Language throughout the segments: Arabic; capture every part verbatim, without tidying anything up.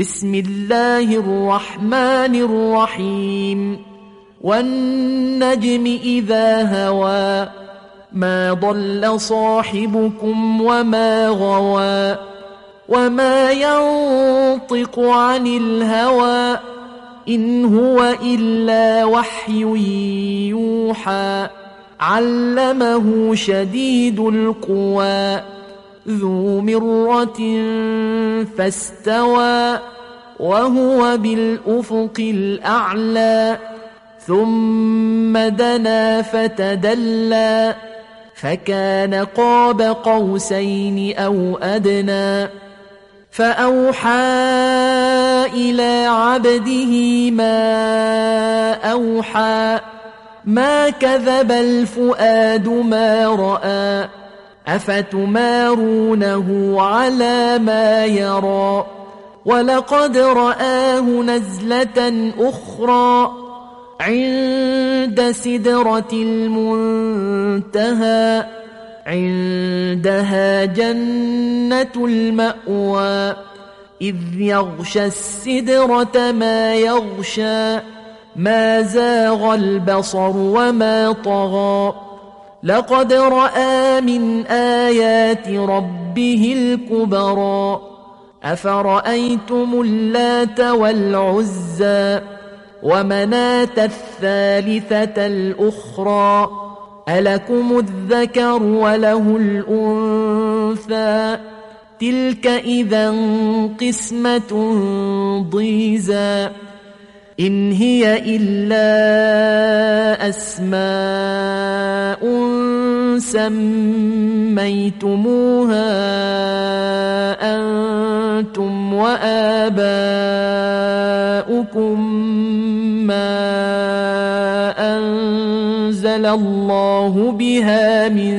بسم الله الرحمن الرحيم والنجم إذا هوى ما ضل صاحبكم وما غوى وما ينطق عن الهوى إن هو إلا وحي يوحى علمه شديد القوى ذو مرة فاستوى وهو بالأفق الأعلى ثم دنا فتدلى فكان قاب قوسين أو أدنى فأوحى إلى عبده ما أوحى ما كذب الفؤاد ما رأى أفتمارونه على ما يرى ولقد رآه نزلة أخرى عند سدرة المنتهى عندها جنة المأوى إذ يغشى السدرة ما يغشى ما زاغ البصر وما طغى لقد رأى من آيات ربه الكبرى أفرأيتم اللات والعزى ومناة الثالثة الأخرى ألكم الذكر وله الأنثى تلك إذا قسمة ضيزى إن هي إلا أسماء سميتموها أنتم وآباؤكم ما أنزل الله بها من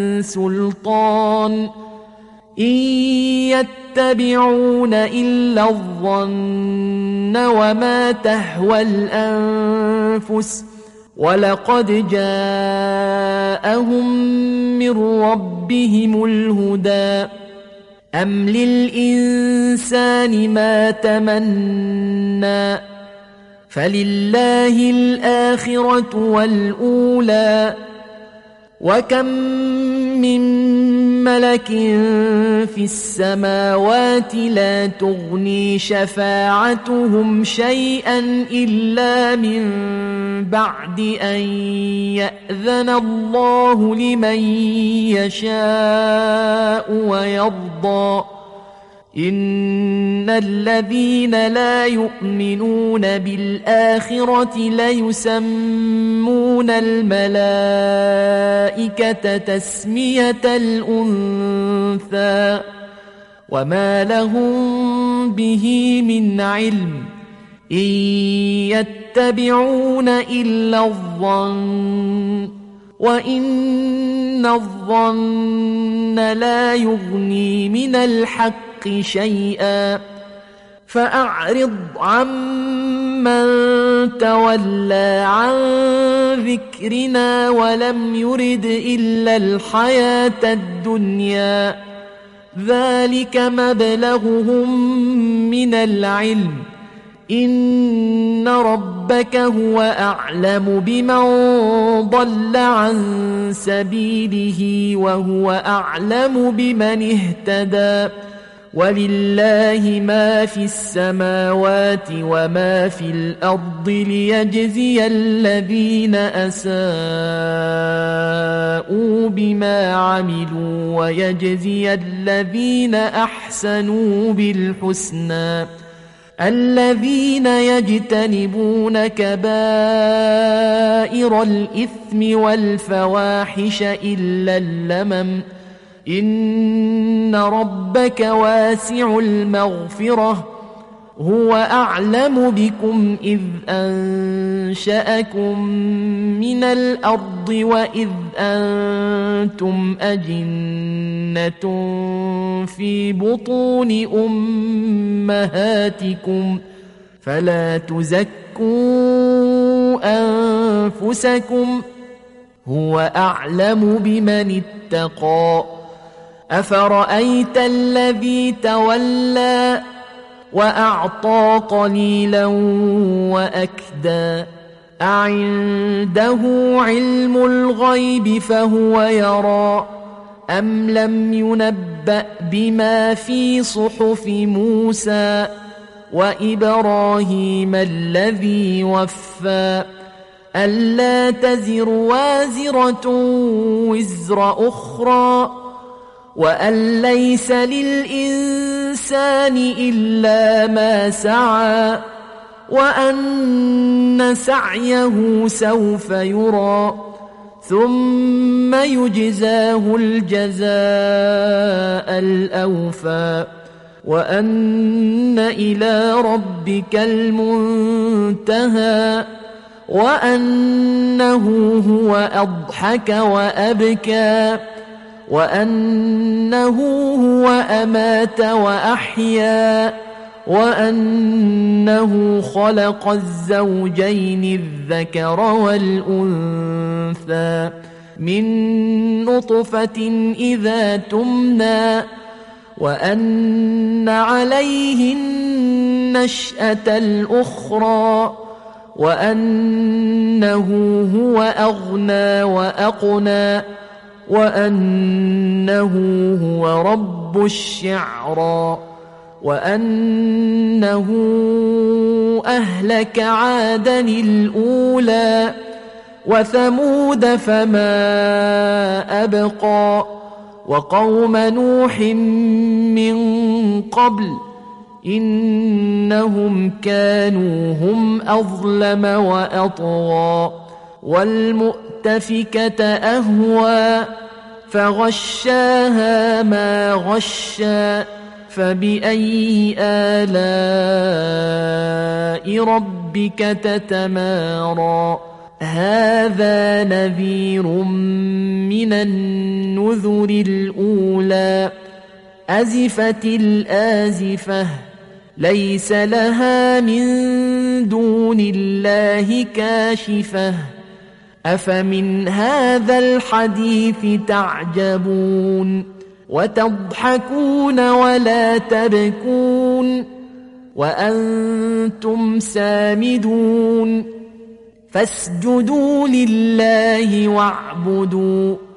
سلطان إن يتبعون إلا الظن وما تهوى الأنفس ولقد جاءهم من ربهم الهدى أم للإنسان ما تمنى فلله الآخرة والأولى وكم من ملك في السماوات لا تغني شفاعتهم شيئا إلا من بعد أن يأذن الله لمن يشاء ويرضى إن الذين لا يؤمنون بالآخرة ليسمون الملائكة تسمية الأنثى وما لهم به من علم إن يتبعون إلا الظن وإن الظن لا يغني من الحق شيئا فأعرض عمن تولى عن ذكرنا ولم يرد إلا الحياة الدنيا ذلك مبلغهم من العلم إن ربك هو أعلم بمن ضل عن سبيله وهو أعلم بمن اهتدى ولله ما في السماوات وما في الأرض ليجزي الذين أساءوا بما عملوا ويجزي الذين أحسنوا بالحسنى الذين يجتنبون كبائر الإثم والفواحش إلا اللمم إن ربك واسع المغفرة هو أعلم بكم إذ أنشأكم من الأرض وإذ أنتم أجنة في بطون أمهاتكم فلا تزكوا أنفسكم هو أعلم بمن اتقى أفرأيت الذي تولى وأعطى قليلا وأكدى أعنده علم الغيب فهو يرى أم لم ينبأ بما في صحف موسى وإبراهيم الذي وفى ألا تزر وازرة وزر أخرى وأن ليس للإنسان إلا ما سعى وأن سعيه سوف يرى ثم يجزاه الجزاء الأوفى وأن إلى ربك المنتهى وأنه هو أضحك وأبكى وأنه هو أمات وأحيا وأنه خلق الزوجين الذكر والأنثى من نطفة إذا تمنى وأن عليه النشأة الأخرى وأنه هو أغنى وأقنى وأنه هو رب الشعرى وأنه أهلك عادا الأولى وثمود فما أبقى وقوم نوح من قبل إنهم كانوا هم أظلم وأطغى والمؤتفكة أهوى فغشاها ما غشى فبأي آلاء ربك تتمارى هذا نذير من النذر الأولى أزفت الآزفة ليس لها من دون الله كاشفة أفمن هذا الحديث تعجبون وتضحكون ولا تبكون وأنتم سامدون فاسجدوا لله واعبدوا